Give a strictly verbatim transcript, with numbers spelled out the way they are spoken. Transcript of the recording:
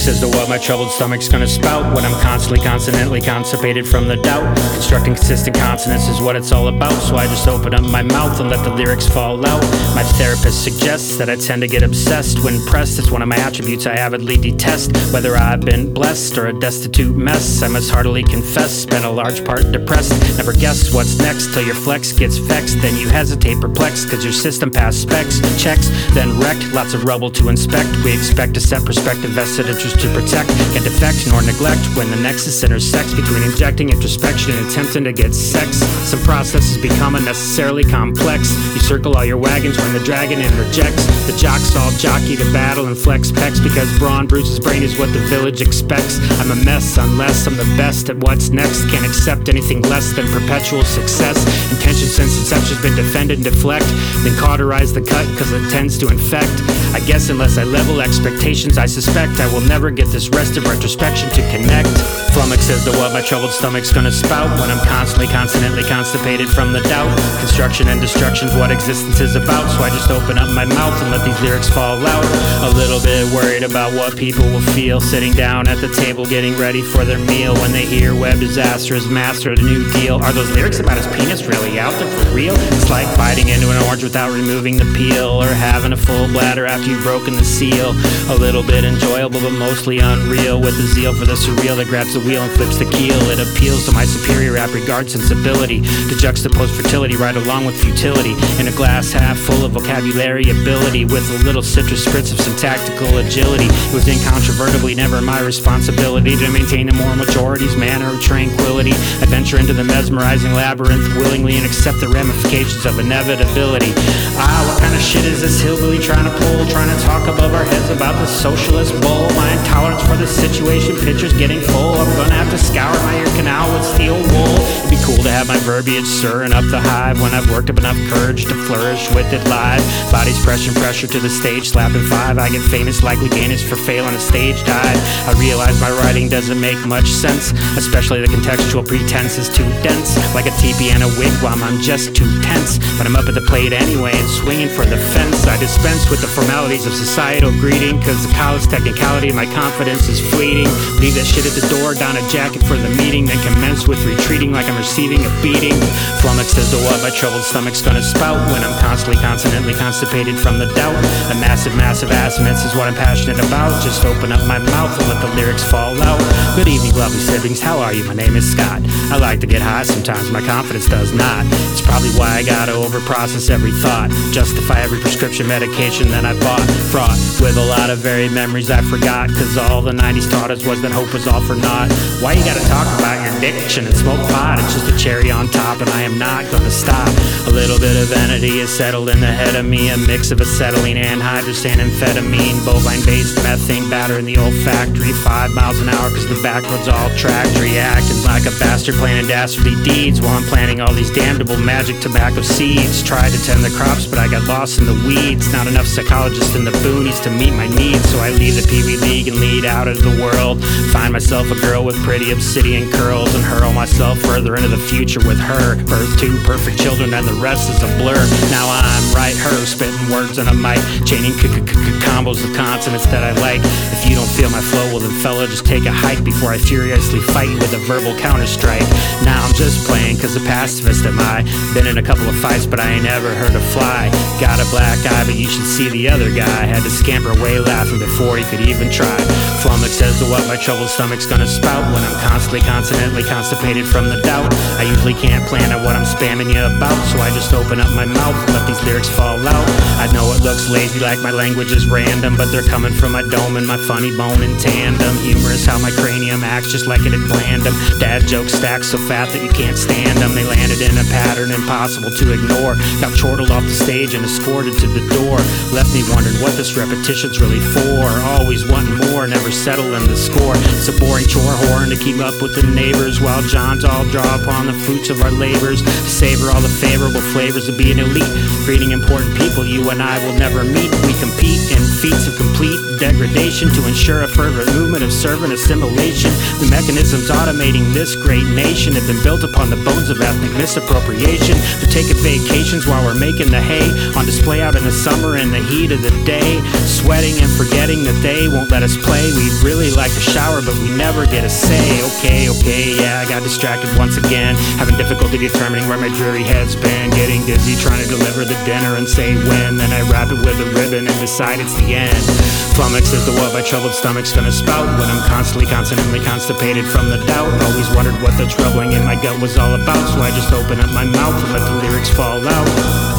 Flummox as to what my troubled stomach's gonna spout when I'm constantly, consonantly constipated from the doubt. Constructing consistent consonants is what it's all about, so I just open up my mouth and let the lyrics fall out. My therapist suggests that I tend to get obsessed when pressed. It's one of my attributes I avidly detest. Whether I've been blessed or a destitute mess, I must heartily confess, spent a large part depressed. Never guess what's next till your flex gets vexed. Then you hesitate perplexed cause your system passed specs, checks, then wrecked. Lots of rubble to inspect. We expect to set perspective, vested interest to protect. Can't defect nor neglect when the nexus intersects between injecting introspection and attempting to get sex. Some processes become unnecessarily complex. You circle all your wagons when the dragon interjects. The jocks all jockey to battle and flex pecs because brawn bruises brain is what the village expects. I'm a mess unless I'm the best at what's next. Can't accept anything less than perpetual success. Intention since inception's been defended and deflect, then cauterize the cut cause it tends to infect. I guess unless I level expectations, I suspect I will never get this rest of retrospection to connect. Flummox says to what my troubled stomach's gonna spout when I'm constantly, consonantly constipated from the doubt. Construction and destruction's what existence is about, so I just open up my mouth and let these lyrics fall out. A little bit worried about what people will feel sitting down at the table getting ready for their meal when they hear web disaster is master of the new deal. Are those lyrics about his penis really out there for real? It's like biting into an orange without removing the peel, or having a full bladder after you've broken the seal. A little bit enjoyable but mostly unreal, with a zeal for the surreal that grabs the wheel and flips the keel. It appeals to my superior app regard sensibility to juxtapose fertility right along with futility in a glass half full of vocabulary ability with a little citrus spritz of syntactical agility. It was incontrovertibly never my responsibility to maintain the moral majority's manner of tranquility. I venture into the mesmerizing labyrinth willingly and accept the ramifications of inevitability. Ah, what kind of shit is this hillbilly trying to pull? Trying to talk above our heads about the socialist bull. My intolerance for the situation, pictures getting full. I'm gonna have to scour my ear canal with steel wool. It'd be cool to have my verbiage stirring up the hive when I've worked up enough courage to flourish with it live. Bodies pressing pressure to the stage, slapping five. I get famous, likely gainers for failing a stage dive. I realize my writing doesn't make much sense, especially the contextual pretense is too dense. Like a teepee and a wigwam, I'm just too tense. But I'm up at the plate anyway and swinging for the fence. I dispense with the formalities of societal greeting, cause the college technicality of my confidence is fleeting. Leave that shit at the door, don a jacket for the meeting, then commence with retreating like I'm receiving a beating. Flummox says to what my troubled stomach's gonna spout when I'm constantly, consonantly constipated from the doubt. A massive, massive assonance is what I'm passionate about. Just open up my mouth and let the lyrics fall out. Good evening, lovely siblings, how are you? My name is Scott. I like to get high sometimes, my confidence does not. It's probably why I gotta overprocess every thought, justify every prescription medication that I bought. Fraught with a lot of varied memories I forgot, cause all the nineties taught us was that hope was all for naught. Why you gotta talk about your addiction and smoke pot? It's just a cherry on top and I am not gonna stop. A little bit of entity is settled in the head of me, a mix of acetylene, anhydrous, and amphetamine, bovine-based methane batter in the olfactory, five miles an hour cause the back roads all tracked, reacting like a bastard planning dastardly deeds while I'm planting all these damnable magic tobacco seeds. Tried to tend the crops but I got lost in the weeds. Not enough psychologists in the boonies to meet my needs, so I leave the Pee Wee League and lead out into the world. Find myself a girl with pretty obsidian curls and hurl myself further into the future with her. Birth two perfect children and the rest is a blur. Now I'm right, her spitting words on a mic, chaining combos of consonants that I like. If you don't feel my flow, well then fella just take a hike before I furiously fight with a verbal counter-strike. Now I'm just playing cause a pacifist am I. Been in a couple of fights but I ain't ever heard a fly. Got a black eye but you should see the other guy. Had to scamper away laughing before he could even try. Flummox says to what my troubled stomach's gonna spout when I'm constantly, consonantly constipated from the doubt. I usually can't plan on what I'm spamming you about, so I just open up my mouth and let these lyrics fall out. I know it looks lazy like my language is random, but they're coming from my dome and my funny bone in tandem. Humorous how my cranium acts just like it had planned them. Dad jokes stacked so fat that you can't stand them. They landed in a pattern impossible to ignore. Got chortled off the stage and escorted to the door. Left me wondering what this repetition's really for. Always wanting more, never settle in the score. It's a boring chore horn to keep up with the neighbors while Johns all draw upon the fruits of our labors to savor all the favorable flavors of being elite. Greeting important people you and I will never meet. We compete in feats of complete degradation to ensure a fervent movement of servant assimilation. The mechanisms automating this great nation have been built built upon the bones of ethnic misappropriation. They're taking vacations while we're making the hay, on display out in the summer in the heat of the day, sweating and forgetting that they won't let us play. We'd really like to shower, but we never get a say. Okay, okay, yeah, I got distracted once again, having difficulty determining where my dreary head's been, getting dizzy trying to deliver the dinner and say when, then I wrap it with a ribbon and decide it's the end. Flummox is the what my troubled stomach's gonna spout when I'm constantly, consonantly constipated from the doubt. Always wondered what the troubling in my gut was all about, so I just open up my mouth and let the lyrics fall out.